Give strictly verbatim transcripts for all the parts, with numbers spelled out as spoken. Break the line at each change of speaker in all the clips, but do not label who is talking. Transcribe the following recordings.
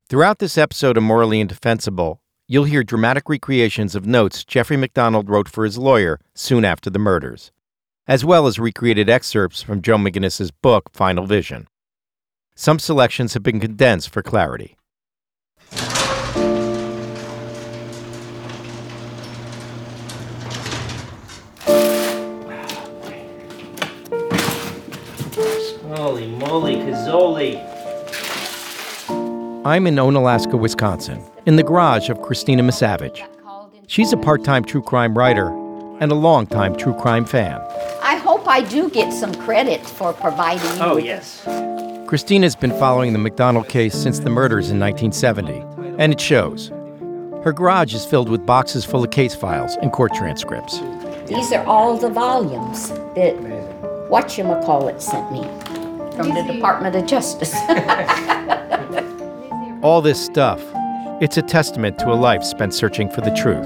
Throughout this episode of Morally Indefensible, you'll hear dramatic recreations of notes Jeffrey MacDonald wrote for his lawyer soon after the murders, as well as recreated excerpts from Joe McGinnis's book, Final Vision. Some selections have been condensed for clarity.
Holy moly, Cazzoli.
I'm in Onalaska, Wisconsin, in the garage of Christina Misavage. She's a part-time true crime writer and a long-time true crime fan.
I hope I do get some credit for providing you
Oh,
with
yes.
Christina's been following the MacDonald case since the murders in nineteen seventy, and it shows. Her garage is filled with boxes full of case files and court transcripts.
These are all the volumes that whatchamacallit sent me from the Department of Justice.
All this stuff, it's a testament to a life spent searching for the truth.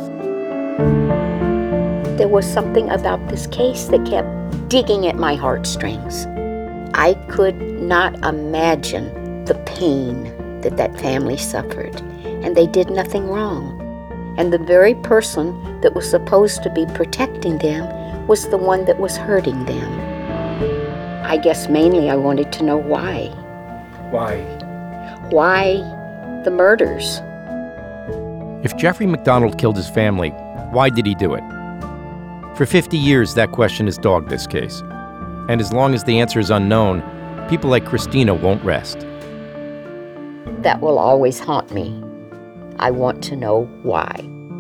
There was something about this case that kept digging at my heartstrings. I could not imagine the pain that that family suffered, and they did nothing wrong. And the very person that was supposed to be protecting them was the one that was hurting them. I guess mainly I wanted to know why.
Why?
Why the murders?
If Jeffrey MacDonald killed his family, why did he do it? For fifty years, that question has dogged this case. And as long as the answer is unknown, people like Christina won't rest.
That will always haunt me. I want to know why.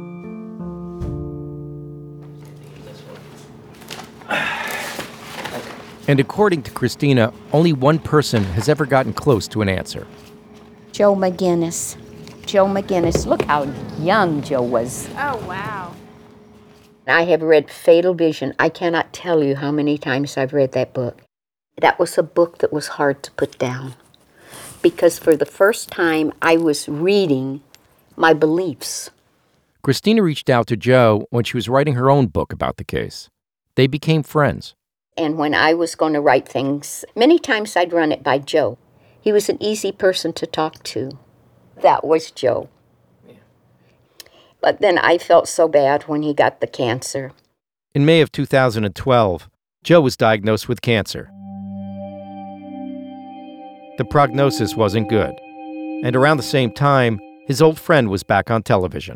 And according to Christina, only one person has ever gotten close to an answer.
Joe McGinnis. Joe McGinnis. Look how young Joe was.
Oh, wow.
I have read Fatal Vision. I cannot tell you how many times I've read that book. That was a book that was hard to put down, because for the first time I was reading my beliefs.
Christina reached out to Joe when she was writing her own book about the case. They became friends.
And when I was going to write things, many times I'd run it by Joe. He was an easy person to talk to. That was Joe. Yeah. But then I felt so bad when he got the cancer.
In May of two thousand twelve, Joe was diagnosed with cancer. The prognosis wasn't good. And around the same time, his old friend was back on television.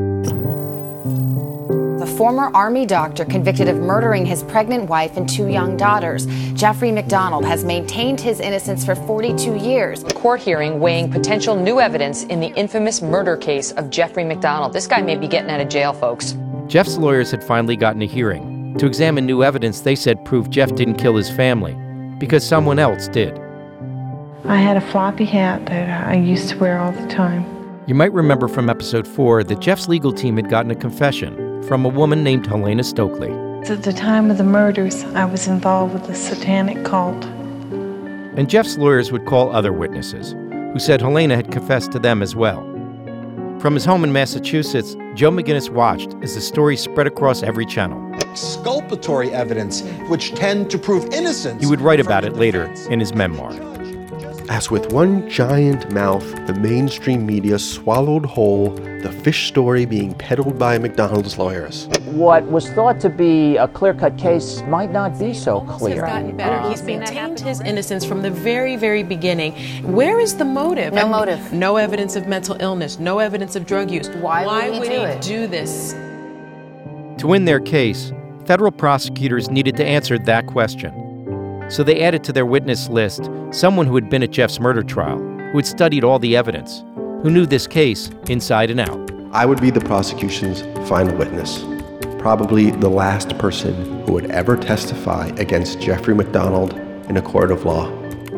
The former Army doctor convicted of murdering his pregnant wife and two young daughters, Jeffrey MacDonald, has maintained his innocence for forty-two years.
A court hearing weighing potential new evidence in the infamous murder case of Jeffrey MacDonald. This guy may be getting out of jail, folks.
Jeff's lawyers had finally gotten a hearing to examine new evidence they said proved Jeff didn't kill his family because someone else did.
I had a floppy hat that I used to wear all the time.
You might remember from episode four that Jeff's legal team had gotten a confession from a woman named Helena Stokely.
At the time of the murders, I was involved with a satanic cult.
And Jeff's lawyers would call other witnesses, who said Helena had confessed to them as well. From his home in Massachusetts, Joe McGinnis watched as the story spread across every channel.
Exculpatory evidence, which tend to prove innocence.
He would write about it later in his memoir.
As with one giant mouth, the mainstream media swallowed whole the fish story being peddled by MacDonald's lawyers.
What was thought to be a clear-cut case might not be so clear.
He's gotten better. He's maintained his innocence from the very, very beginning. Where is the motive?
No
I mean,
motive.
No evidence of mental illness. No evidence of drug use.
Why,
Why
would he,
would
do,
he
it?
do this?
To win their case, federal prosecutors needed to answer that question. So they added to their witness list someone who had been at Jeff's murder trial, who had studied all the evidence, who knew this case inside and out.
I would be the prosecution's final witness, probably the last person who would ever testify against Jeffrey MacDonald in a court of law.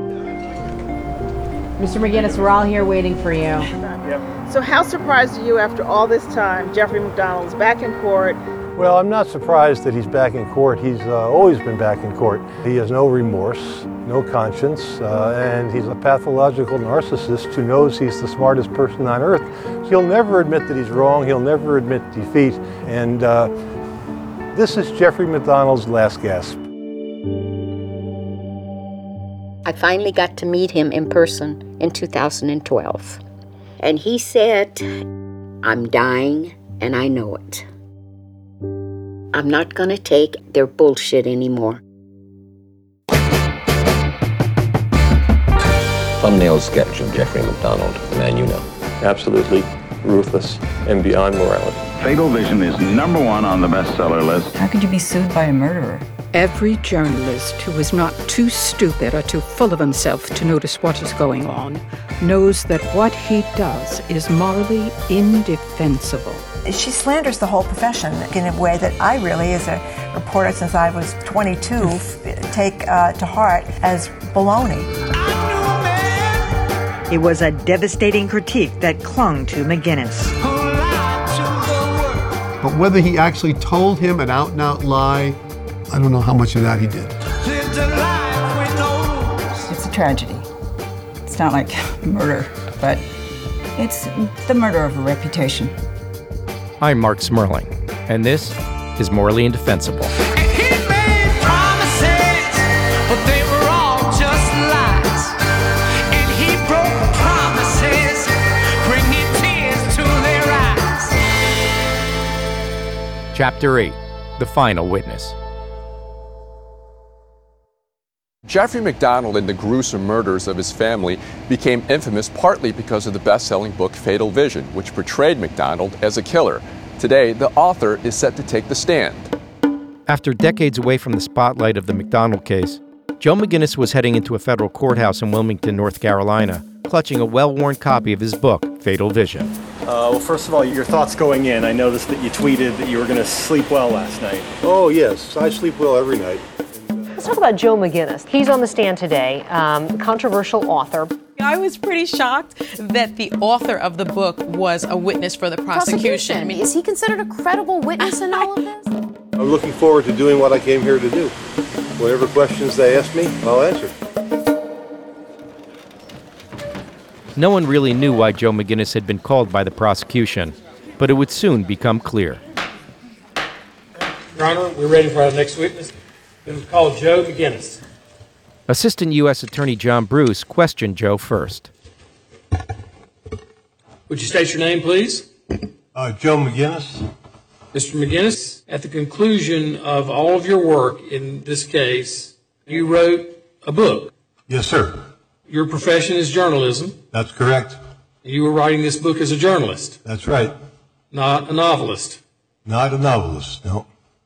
Mister McGinnis, we're all here waiting for you.
So how surprised are you after all this time, Jeffrey MacDonald's back in court?
Well, I'm not surprised that he's back in court. He's uh, always been back in court. He has no remorse, no conscience, uh, and he's a pathological narcissist who knows he's the smartest person on earth. He'll never admit that he's wrong. He'll never admit defeat. And uh, this is Jeffrey MacDonald's last gasp.
I finally got to meet him in person in two thousand twelve. And he said, I'm dying and I know it. I'm not going to take their bullshit anymore.
Thumbnail sketch of Jeffrey MacDonald, the man you know.
Absolutely ruthless and beyond morality.
Fatal Vision is number one on the bestseller list.
How could you be sued by a murderer?
Every journalist who is not too stupid or too full of himself to notice what is going on knows that what he does is morally indefensible.
She slanders the whole profession in a way that I really, as a reporter since I was twenty-two, take uh, to heart as baloney.
It was a devastating critique that clung to McGinnis.
But whether he actually told him an out-and-out lie, I don't know how much of that he did.
It's a tragedy. It's not like murder, but it's the murder of a reputation.
I'm Mark Smerling, and this is Morally Indefensible.
He made promises, but they were all just lies. And he broke promises, bringing tears to their eyes.
Chapter eight, The Final Witness.
Jeffrey MacDonald and the gruesome murders of his family became infamous partly because of the best-selling book Fatal Vision, which portrayed MacDonald as a killer. Today, the author is set to take the stand.
After decades away from the spotlight of the MacDonald case, Joe McGinnis was heading into a federal courthouse in Wilmington, North Carolina, clutching a well-worn copy of his book, Fatal Vision.
Uh, well, first of all, your thoughts going in. I noticed that you tweeted that you were going to sleep well last night.
Oh, yes. I sleep well every night.
Let's talk about Joe McGinnis. He's on the stand today, um, controversial author.
I was pretty shocked that the author of the book was a witness for the prosecution.
prosecution. I mean, is he considered a credible witness in all of this?
I'm looking forward to doing what I came here to do. Whatever questions they ask me, I'll answer.
No one really knew why Joe McGinnis had been called by the prosecution, but it would soon become clear.
Your Honor, we're ready for our next witness. It was called Joe McGinnis.
Assistant U S Attorney John Bruce questioned Joe first.
Would you state your name, please?
Uh, Joe McGinnis.
Mister McGinnis, at the conclusion of all of your work in this case, you wrote a book.
Yes, sir.
Your profession is journalism.
That's correct.
You were writing this book as a journalist.
That's right.
Not a novelist.
Not a novelist, no.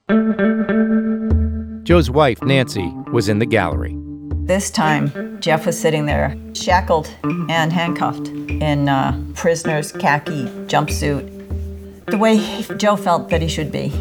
Joe's wife, Nancy, was in the gallery.
This time, Jeff was sitting there, shackled and handcuffed in a prisoner's khaki jumpsuit, the way Joe felt that he should be.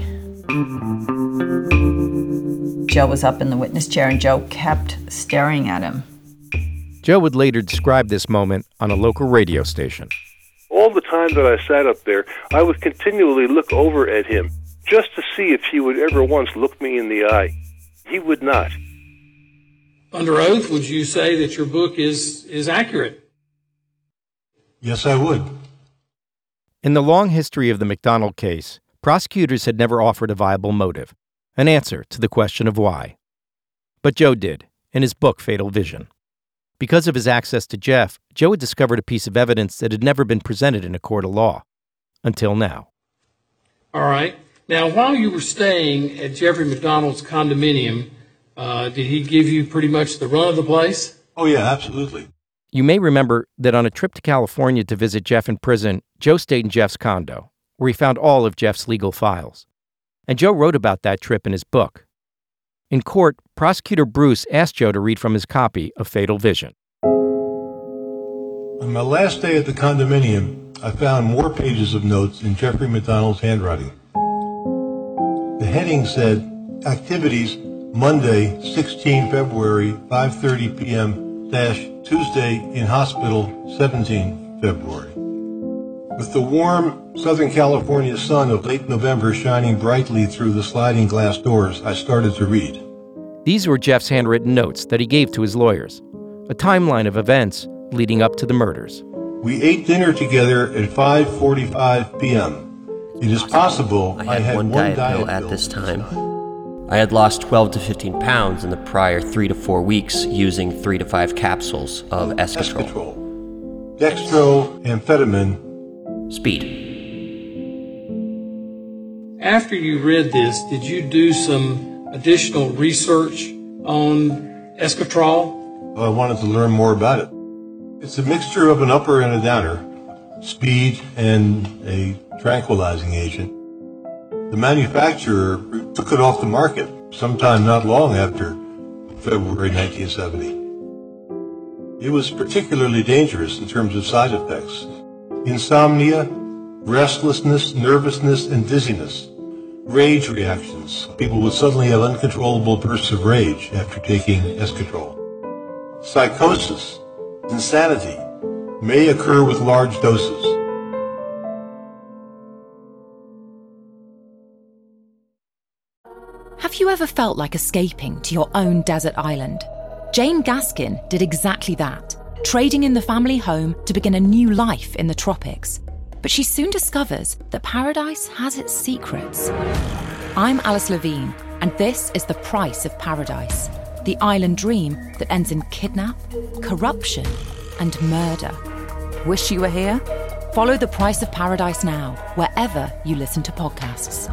Joe was up in the witness chair, and Joe kept staring at him.
Joe would later describe this moment on a local radio station.
All the time that I sat up there, I would continually look over at him just to see if he would ever once look me in the eye. He would not.
Under oath, would you say that your book is, is accurate?
Yes, I would.
In the long history of the MacDonald case, prosecutors had never offered a viable motive, an answer to the question of why. But Joe did, in his book Fatal Vision. Because of his access to Jeff, Joe had discovered a piece of evidence that had never been presented in a court of law, until now.
All right. Now, while you were staying at Jeffrey MacDonald's condominium, uh, did he give you pretty much the run of the place?
Oh, yeah, absolutely.
You may remember that on a trip to California to visit Jeff in prison, Joe stayed in Jeff's condo, where he found all of Jeff's legal files. And Joe wrote about that trip in his book. In court, Prosecutor Bruce asked Joe to read from his copy of Fatal Vision.
On my last day at the condominium, I found more pages of notes in Jeffrey MacDonald's handwriting. The heading said, Activities, Monday, sixteenth of February, five thirty p.m., dash Tuesday in hospital, seventeenth of February. With the warm Southern California sun of late November shining brightly through the sliding glass doors, I started to read.
These were Jeff's handwritten notes that he gave to his lawyers, a timeline of events leading up to the murders.
We ate dinner together at five forty-five p.m. It is possible
I had, I had one, one diet, diet pill at this time. I had lost twelve to fifteen pounds in the prior three to four weeks using three to five capsules of Esketrol.
Esketrol. dextroamphetamine,
speed.
After you read this, did you do some additional research on Esketrol?
I wanted to learn more about it. It's a mixture of an upper and a downer, speed and a tranquilizing agent. The manufacturer took it off the market sometime not long after February nineteen seventy. It was particularly dangerous in terms of side effects. Insomnia, restlessness, nervousness, and dizziness. Rage reactions. People would suddenly have uncontrollable bursts of rage after taking Esketrol. Psychosis, insanity, may occur with large doses.
Have you ever felt like escaping to your own desert island? Jane Gaskin did exactly that, trading in the family home to begin a new life in the tropics. But she soon discovers that paradise has its secrets. I'm Alice Levine, and this is The Price of Paradise, the island dream that ends in kidnap, corruption, and murder. Wish you were here? Follow The Price of Paradise now, wherever you listen to podcasts.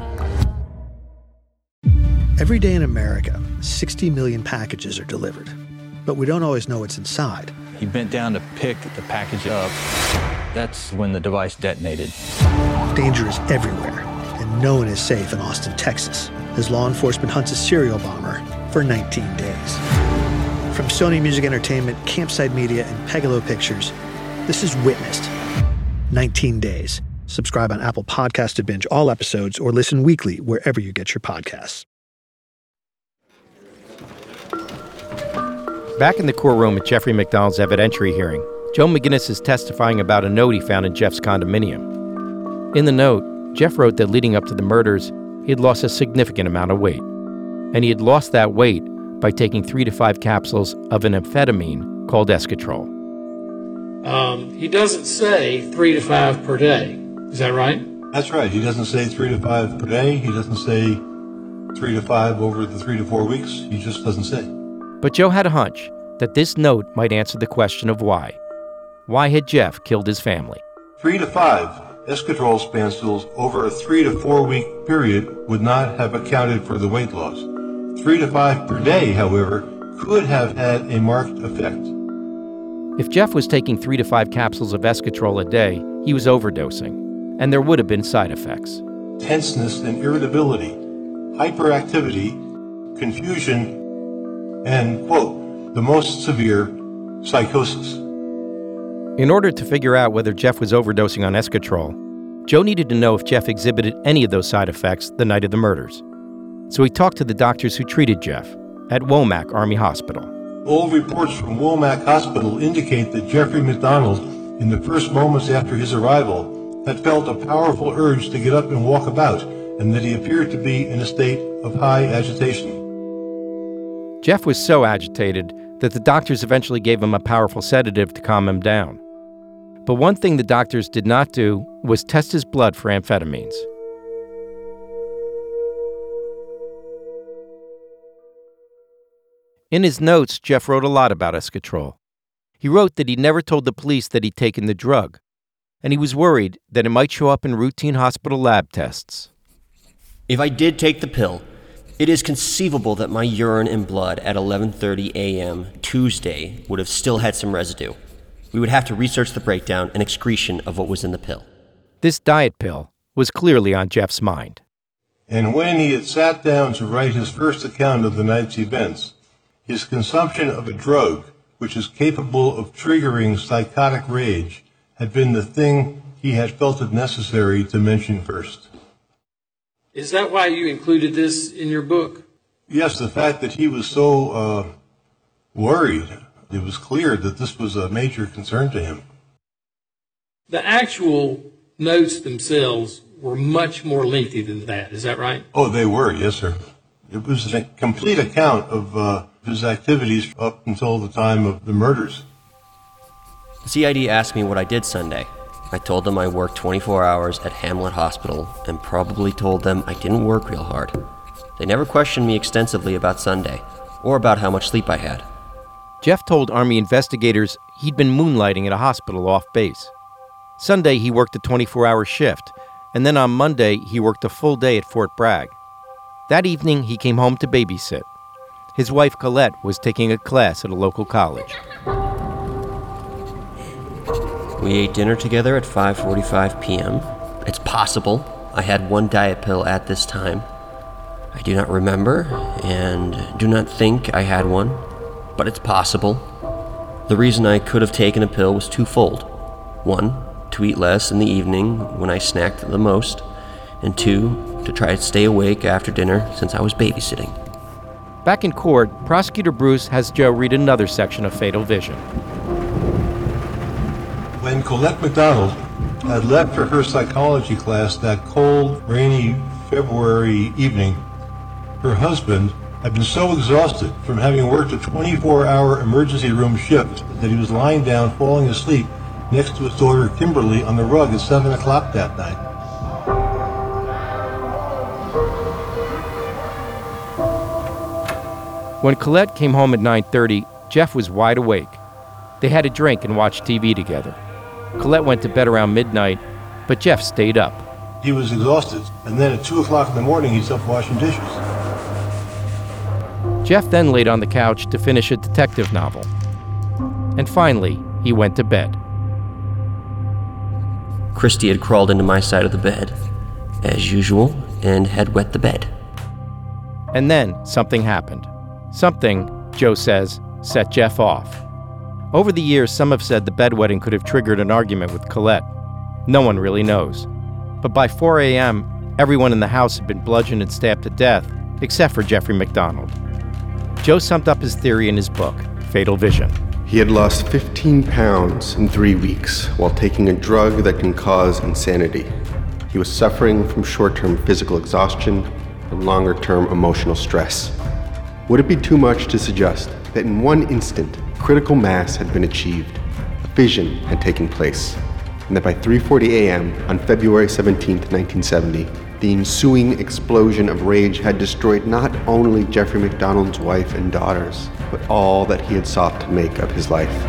Every day in America, sixty million packages are delivered, but we don't always know what's inside.
He bent down to pick the package up. That's when the device detonated.
Danger is everywhere, and no one is safe in Austin, Texas, as law enforcement hunts a serial bomber for nineteen days. From Sony Music Entertainment, Campside Media, and Pegalo Pictures, this is Witnessed. nineteen days. Subscribe on Apple Podcasts to binge all episodes or listen weekly wherever you get your podcasts.
Back in the courtroom at Jeffrey McDonald's evidentiary hearing, Joe McGinnis is testifying about a note he found in Jeff's condominium. In the note, Jeff wrote that leading up to the murders, he had lost a significant amount of weight. And he had lost that weight by taking three to five capsules of an amphetamine called Esketrol.
Um, he doesn't say three to five per day. Is that right?
That's right. He doesn't say three to five per day. He doesn't say three to five over the three to four weeks. He just doesn't say.
But Joe had a hunch that this note might answer the question of why. Why had Jeff killed his family?
Three to five Esketrol spancils over a three to four week period would not have accounted for the weight loss. Three to five per day, however, could have had a marked effect.
If Jeff was taking three to five capsules of Esketrol a day, he was overdosing, and there would have been side effects.
Tenseness and irritability, hyperactivity, confusion, and, quote, the most severe, psychosis.
In order to figure out whether Jeff was overdosing on Esketrol, Joe needed to know if Jeff exhibited any of those side effects the night of the murders. So he talked to the doctors who treated Jeff at Womack Army Hospital.
All reports from Womack Hospital indicate that Jeffrey McDonald, in the first moments after his arrival, had felt a powerful urge to get up and walk about, and that he appeared to be in a state of high agitation.
Jeff was so agitated that the doctors eventually gave him a powerful sedative to calm him down. But one thing the doctors did not do was test his blood for amphetamines. In his notes, Jeff wrote a lot about Esketrol. He wrote that he never told the police that he'd taken the drug, and he was worried that it might show up in routine hospital lab tests.
If I did take the pill, it is conceivable that my urine and blood at eleven thirty a.m. Tuesday would have still had some residue. We would have to research the breakdown and excretion of what was in the pill.
This diet pill was clearly on Jeff's mind.
And when he had sat down to write his first account of the night's events, his consumption of a drug which is capable of triggering psychotic rage had been the thing he had felt it necessary to mention first.
Is that why you included this in your book?
Yes, the fact that he was so uh, worried, it was clear that this was a major concern to him.
The actual notes themselves were much more lengthy than that, is that right?
Oh, they were, yes, sir. It was a complete account of uh, his activities up until the time of the murders.
The C I D asked me what I did Sunday. I told them I worked twenty-four hours at Hamlet Hospital and probably told them I didn't work real hard. They never questioned me extensively about Sunday or about how much sleep I had.
Jeff told Army investigators he'd been moonlighting at a hospital off base. Sunday, he worked a twenty-four hour shift, and then on Monday, he worked a full day at Fort Bragg. That evening, he came home to babysit. His wife, Colette, was taking a class at a local college.
We ate dinner together at five forty-five p.m. It's possible I had one diet pill at this time. I do not remember and do not think I had one, but it's possible. The reason I could have taken a pill was twofold. One, to eat less in the evening when I snacked the most, and two, to try to stay awake after dinner since I was babysitting.
Back in court, Prosecutor Bruce has Joe read another section of Fatal Vision.
When Colette McDonald had left for her psychology class that cold, rainy February evening, her husband had been so exhausted from having worked a twenty-four hour emergency room shift that he was lying down, falling asleep next to his daughter Kimberly on the rug at seven o'clock that night.
When Colette came home at nine thirty, Jeff was wide awake. They had a drink and watched T V together. Colette went to bed around midnight, but Jeff stayed up.
He was exhausted, and then at two o'clock in the morning he's up washing dishes.
Jeff then laid on the couch to finish a detective novel. And finally, he went to bed.
Christy had crawled into my side of the bed, as usual, and had wet the bed.
And then something happened. Something, Joe says, set Jeff off. Over the years, some have said the bedwetting could have triggered an argument with Colette. No one really knows. But by four a.m., everyone in the house had been bludgeoned and stabbed to death, except for Jeffrey McDonald. Joe summed up his theory in his book, Fatal Vision.
He had lost fifteen pounds in three weeks while taking a drug that can cause insanity. He was suffering from short-term physical exhaustion and longer-term emotional stress. Would it be too much to suggest that in one instant, critical mass had been achieved, a fission had taken place, and that by three forty a.m. on February seventeenth, nineteen seventy, the ensuing explosion of rage had destroyed not only Jeffrey McDonald's wife and daughters, but all that he had sought to make of his life.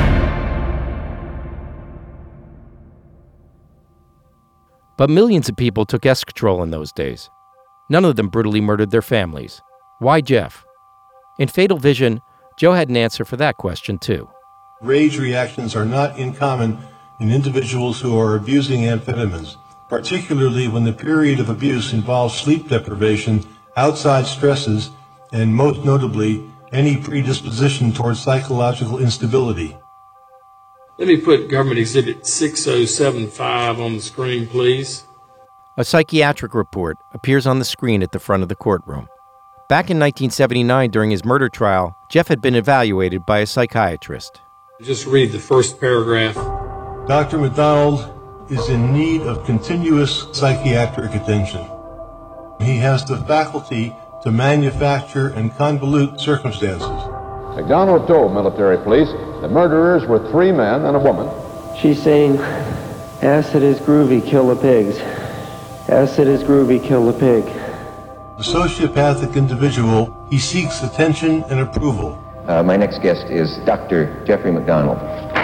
But millions of people took eschatrol in those days. None of them brutally murdered their families. Why Jeff? In Fatal Vision, Joe had an answer for that question, too.
Rage reactions are not uncommon in individuals who are abusing amphetamines, particularly when the period of abuse involves sleep deprivation, outside stresses, and most notably, any predisposition towards psychological instability.
Let me put Government Exhibit six oh seven five on the screen, please.
A psychiatric report appears on the screen at the front of the courtroom. Back in nineteen seventy-nine, during his murder trial, Jeff had been evaluated by a psychiatrist.
Just read the first paragraph.
Doctor McDonald is in need of continuous psychiatric attention. He has the faculty to manufacture and convolute circumstances.
McDonald told military police the murderers were three men and a woman.
She's saying, acid is groovy, kill the pigs. Acid is groovy, kill the pig.
The sociopathic individual, he seeks attention and approval.
Uh, my next guest is Doctor Jeffrey McDonald.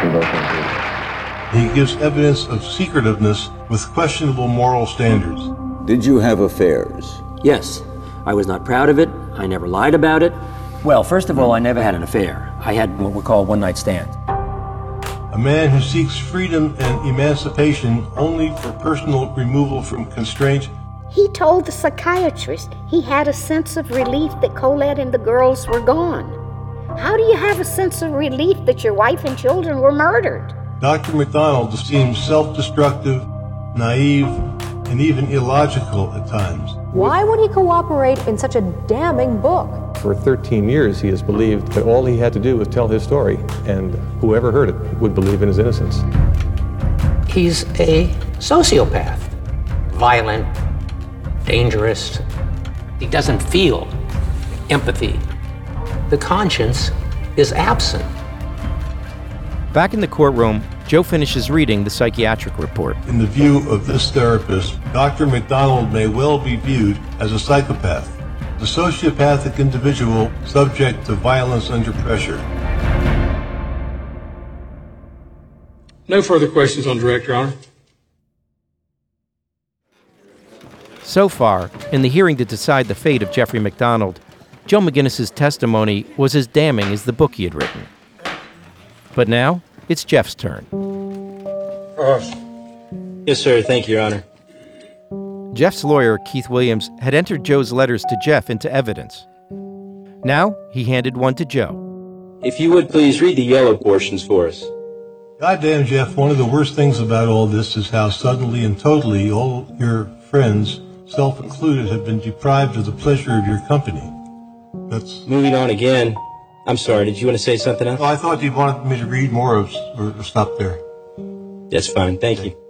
He gives evidence of secretiveness with questionable moral standards.
Did you have affairs?
Yes. I was not proud of it. I never lied about it. Well, first of all, I never had an affair. I had what we call one-night stands.
A man who seeks freedom and emancipation only for personal removal from constraint.
He told the psychiatrist he had a sense of relief that Colette and the girls were gone. How do you have a sense of relief that your wife and children were murdered?
Doctor McDonald seems self-destructive, naive, and even illogical at times.
Why would he cooperate in such a damning book?
For thirteen years, he has believed that all he had to do was tell his story, and whoever heard it would believe in his innocence.
He's a sociopath, violent, dangerous. He doesn't feel empathy. The conscience is absent.
Back in the courtroom, Joe finishes reading the psychiatric report.
In the view of this therapist, Doctor McDonald may well be viewed as a psychopath, the sociopathic individual subject to violence under pressure.
No further questions on direct, Your Honor.
So far, in the hearing to decide the fate of Jeffrey MacDonald, Joe McGinnis's testimony was as damning as the book he had written. But now, it's Jeff's turn.
Uh, yes, sir. Thank you, Your Honor.
Jeff's lawyer, Keith Williams, had entered Joe's letters to Jeff into evidence. Now, he handed one to Joe.
If you would please read the yellow portions for us.
Goddamn, Jeff, one of the worst things about all this is how suddenly and totally all your friends, self included, have been deprived of the pleasure of your company. That's...
Moving on again. I'm sorry, did you want to say something else?
Oh, I thought you wanted me to read more of, or stop there.
That's fine, thank you.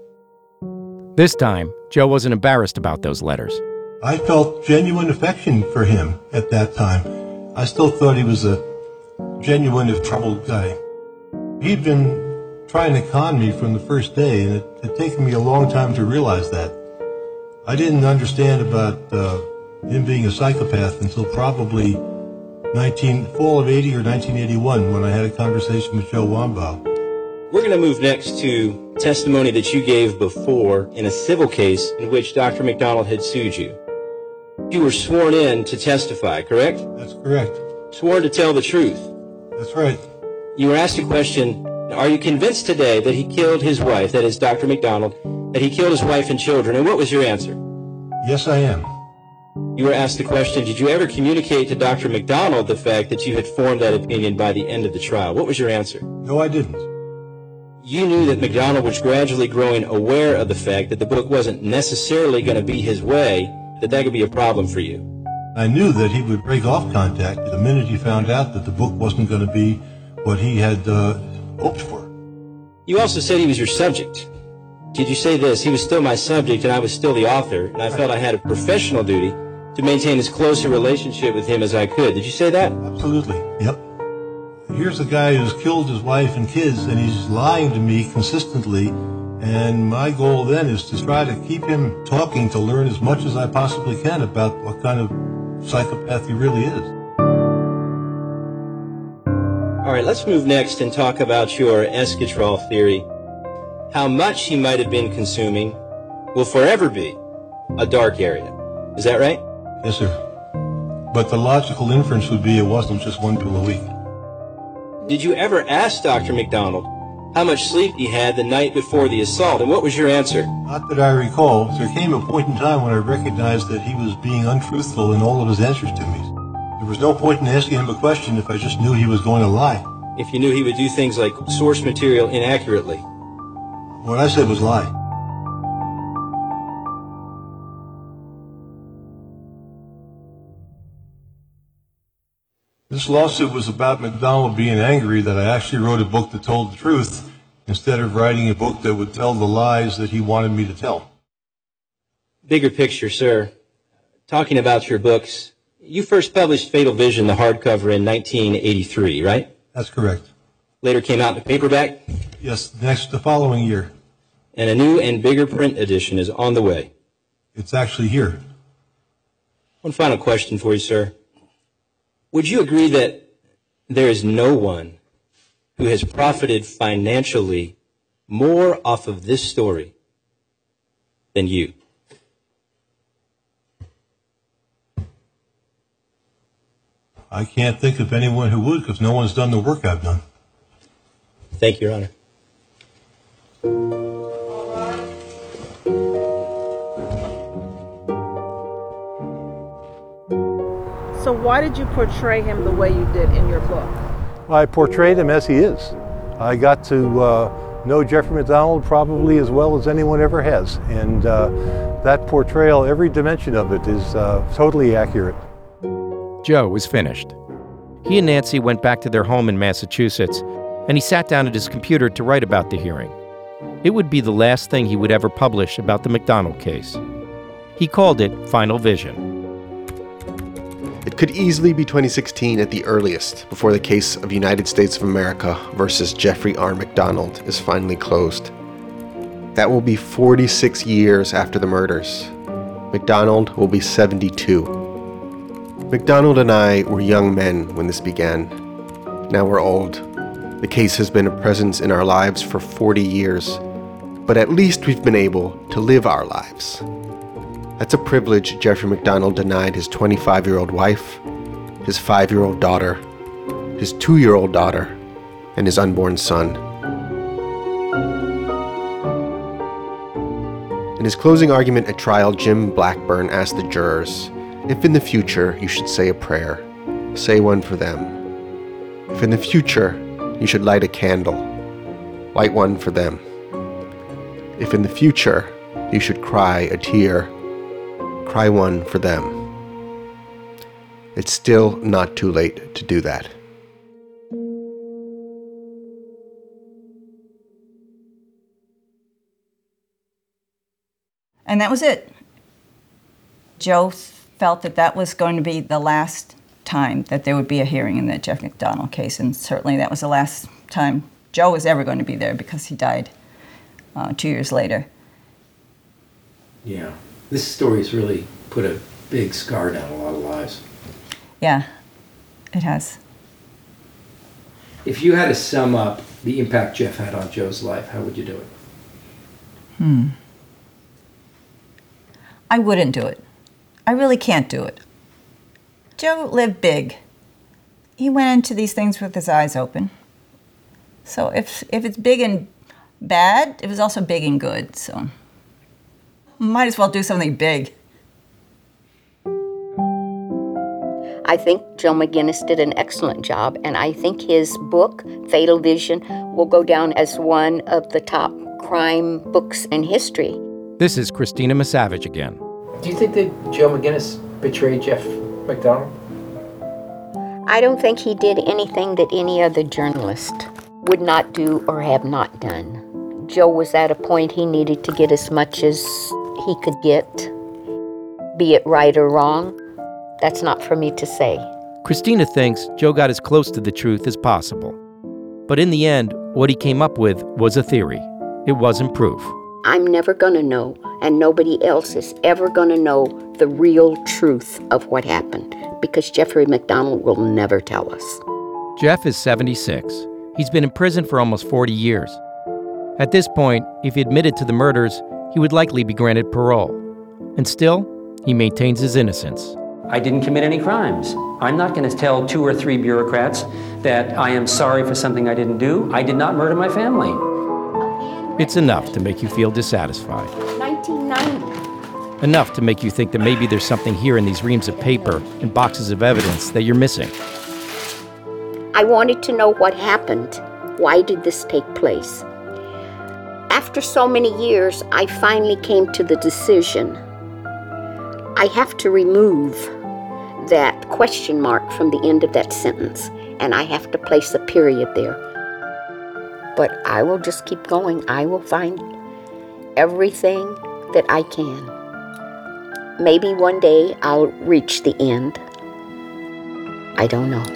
This time, Joe wasn't embarrassed about those letters.
I felt genuine affection for him at that time. I still thought he was a genuine, if troubled guy. He'd been trying to con me from the first day, and it had taken me a long time to realize that. I didn't understand about uh, him being a psychopath until probably nineteen fall of eighty or nineteen eighty-one, when I had a conversation with Joe Wambaugh.
We're going to move next to testimony that you gave before in a civil case in which Doctor MacDonald had sued you. You were sworn in to testify, correct?
That's correct.
Sworn to tell the truth.
That's right.
You were asked a question, are you convinced today that he killed his wife, that is Doctor MacDonald, that he killed his wife and children, and what was your answer?
Yes, I am.
You were asked the question, did you ever communicate to Doctor MacDonald the fact that you had formed that opinion by the end of the trial? What was your answer?
No, I didn't.
You knew that MacDonald was gradually growing aware of the fact that the book wasn't necessarily going to be his way, that that could be a problem for you.
I knew that he would break off contact the minute he found out that the book wasn't going to be what he had uh, hoped for.
You also said he was your subject. Did you say this? He was still my subject and I was still the author, and I felt I had a professional duty to maintain as close a relationship with him as I could. Did you say that?
Absolutely. Yep. Here's a guy who's killed his wife and kids, and he's lying to me consistently, and my goal then is to try to keep him talking to learn as much as I possibly can about what kind of psychopath he really is.
All right, let's move next and talk about your eschatrol theory. How much he might have been consuming will forever be a dark area. Is that right?
Yes, sir. But the logical inference would be it wasn't just one pill a week.
Did you ever ask Doctor MacDonald how much sleep he had the night before the assault, and what was your answer?
Not that I recall. There came a point in time when I recognized that he was being untruthful in all of his answers to me. There was no point in asking him a question if I just knew he was going to lie.
If you knew he would do things like source material inaccurately.
What I said was lie. This lawsuit was about MacDonald being angry that I actually wrote a book that told the truth instead of writing a book that would tell the lies that he wanted me to tell.
Bigger picture, sir. Talking about your books, you first published Fatal Vision, the hardcover, in nineteen eighty-three, right?
That's correct.
Later came out in the paperback?
Yes, the next, the following year.
And a new and bigger print edition is on the way.
It's actually here.
One final question for you, sir. Would you agree that there is no one who has profited financially more off of this story than you?
I can't think of anyone who would, because no one's done the work I've done.
Thank you, Your Honor.
So why did you portray him the way you did in your book?
Well, I portrayed him as he is. I got to uh, know Jeffrey MacDonald probably as well as anyone ever has, and uh, that portrayal, every dimension of it, is uh, totally accurate.
Joe was finished. He and Nancy went back to their home in Massachusetts, and he sat down at his computer to write about the hearing. It would be the last thing he would ever publish about the MacDonald case. He called it Final Vision.
It could easily be twenty sixteen at the earliest before the case of United States of America versus Jeffrey R. MacDonald is finally closed. That will be forty-six years after the murders. MacDonald will be seventy-two. MacDonald and I were young men when this began. Now we're old. The case has been a presence in our lives for forty years, but at least we've been able to live our lives. That's a privilege Jeffrey MacDonald denied his twenty-five-year-old wife, his five-year-old daughter, his two-year-old daughter, and his unborn son. In his closing argument at trial, Jim Blackburn asked the jurors, if in the future you should say a prayer, say one for them. If in the future you should light a candle, light one for them. If in the future you should cry a tear, cry one for them. It's still not too late to do that.
And that was it. Joe felt that that was going to be the last time that there would be a hearing in the Jeff MacDonald case, and certainly that was the last time Joe was ever going to be there because he died uh, two years later.
Yeah, this story has really put a big scar down a lot of lives.
Yeah, it has.
If you had to sum up the impact Jeff had on Joe's life, how would you do it?
Hmm. I wouldn't do it. I really can't do it. Joe lived big. He went into these things with his eyes open. So if if it's big and bad, it was also big and good, so might as well do something big.
I think Joe McGinnis did an excellent job, and I think his book, Fatal Vision, will go down as one of the top crime books in history.
This is Christina Misavage again.
Do you think that Joe McGinnis betrayed Jeff MacDonald?
I don't think he did anything that any other journalist would not do or have not done. Joe was at a point he needed to get as much as he could get, be it right or wrong. That's not for me to say.
Christina thinks Joe got as close to the truth as possible. But in the end, what he came up with was a theory. It wasn't proof.
I'm never going to know, and nobody else is ever going to know the real truth of what happened, because Jeffrey MacDonald will never tell us.
Jeff is seventy-six. He's been in prison for almost forty years. At this point, if he admitted to the murders, he would likely be granted parole. And still, he maintains his innocence.
I didn't commit any crimes. I'm not going to tell two or three bureaucrats that I am sorry for something I didn't do. I did not murder my family.
It's enough to make you feel dissatisfied.
nineteen ninety.
Enough to make you think that maybe there's something here in these reams of paper and boxes of evidence that you're missing.
I wanted to know what happened. Why did this take place? After so many years, I finally came to the decision. I have to remove that question mark from the end of that sentence, and I have to place a period there. But I will just keep going. I will find everything that I can. Maybe one day I'll reach the end. I don't know.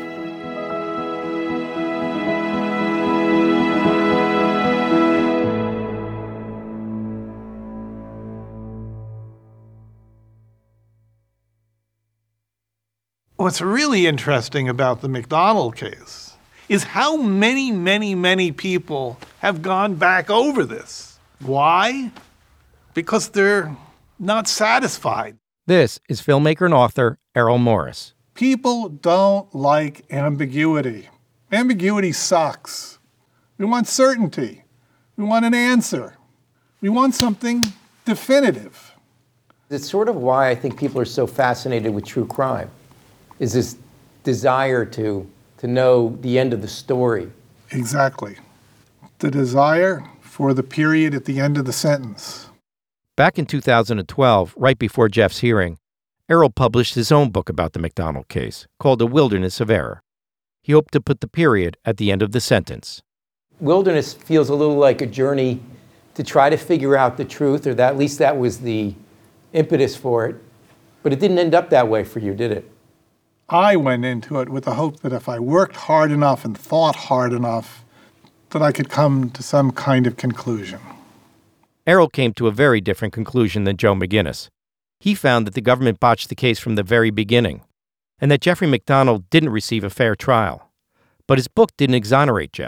What's really interesting about the MacDonald case is how many, many, many people have gone back over this. Why? Because they're not satisfied.
This is filmmaker and author Errol Morris.
People don't like ambiguity. Ambiguity sucks. We want certainty. We want an answer. We want something definitive.
It's sort of why I think people are so fascinated with true crime, is this desire to to know the end of the story.
Exactly. The desire for the period at the end of the sentence.
Back in two thousand twelve, right before Jeff's hearing, Errol published his own book about the MacDonald case, called A Wilderness of Error. He hoped to put the period at the end of the sentence.
Wilderness feels a little like a journey to try to figure out the truth, or that, at least that was the impetus for it. But it didn't end up that way for you, did it?
I went into it with the hope that if I worked hard enough and thought hard enough, that I could come to some kind of conclusion.
Errol came to a very different conclusion than Joe McGinnis. He found that the government botched the case from the very beginning, and that Jeffrey MacDonald didn't receive a fair trial. But his book didn't exonerate Jeff.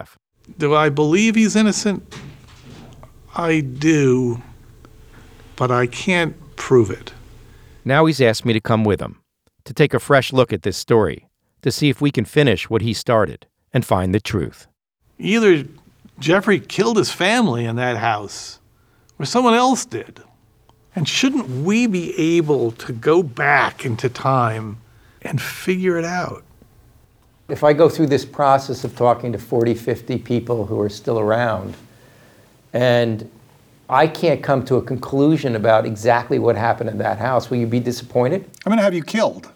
Do I believe he's innocent? I do, but I can't prove it.
Now he's asked me to come with him, to take a fresh look at this story, to see if we can finish what he started and find the truth.
Either Jeffrey killed his family in that house, or someone else did. And shouldn't we be able to go back into time and figure it out?
If I go through this process of talking to forty, fifty people who are still around, and I can't come to a conclusion about exactly what happened in that house, will you be disappointed?
I'm going to have you killed.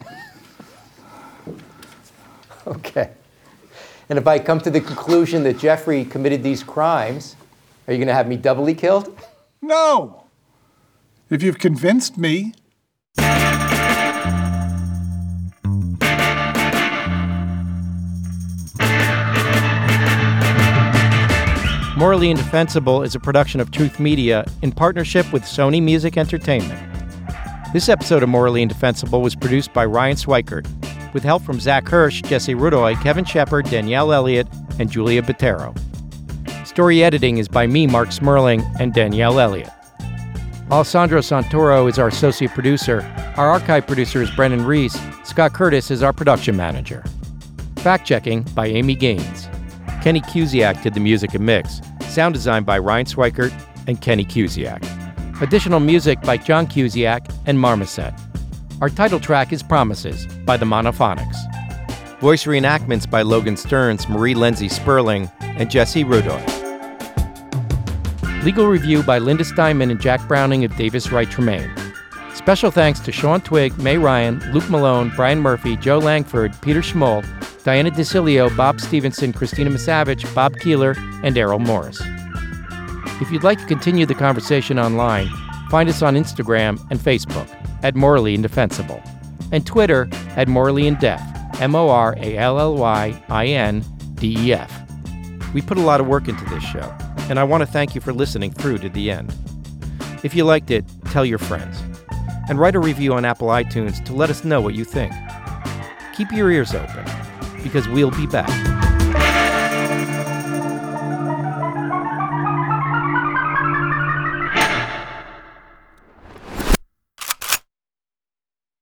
Okay. And if I come to the conclusion that Jeffrey committed these crimes, are you going to have me doubly killed?
No. If you've convinced me.
Morally Indefensible is a production of Truth Media in partnership with Sony Music Entertainment. This episode of Morally Indefensible was produced by Ryan Swikert, with help from Zach Hirsch, Jesse Rudoy, Kevin Shepard, Danielle Elliott, and Julia Botero. Story editing is by me, Mark Smerling, and Danielle Elliott. Alessandro Santoro is our associate producer. Our archive producer is Brendan Reese. Scott Curtis is our production manager. Fact-checking by Amy Gaines. Kenny Kusiak did the music and mix. Sound design by Ryan Swikert and Kenny Kusiak. Additional music by John Kusiak and Marmoset. Our title track is Promises by the Monophonics. Voice reenactments by Logan Stearns, Marie Lindsay Sperling, and Jesse Rudoy. Legal review by Linda Steinman and Jack Browning of Davis Wright Tremaine. Special thanks to Sean Twigg, May Ryan, Luke Malone, Brian Murphy, Joe Langford, Peter Schmoll, Diana DeCilio, Bob Stevenson, Christina Misavage, Bob Keeler, and Errol Morris. If you'd like to continue the conversation online, find us on Instagram and Facebook at Morally Indefensible, and Twitter at Morally Indef, M O R A L L Y I N D E F. We put a lot of work into this show, and I want to thank you for listening through to the end. If you liked it, tell your friends, and write a review on Apple iTunes to let us know what you think. Keep your ears open, because we'll be back.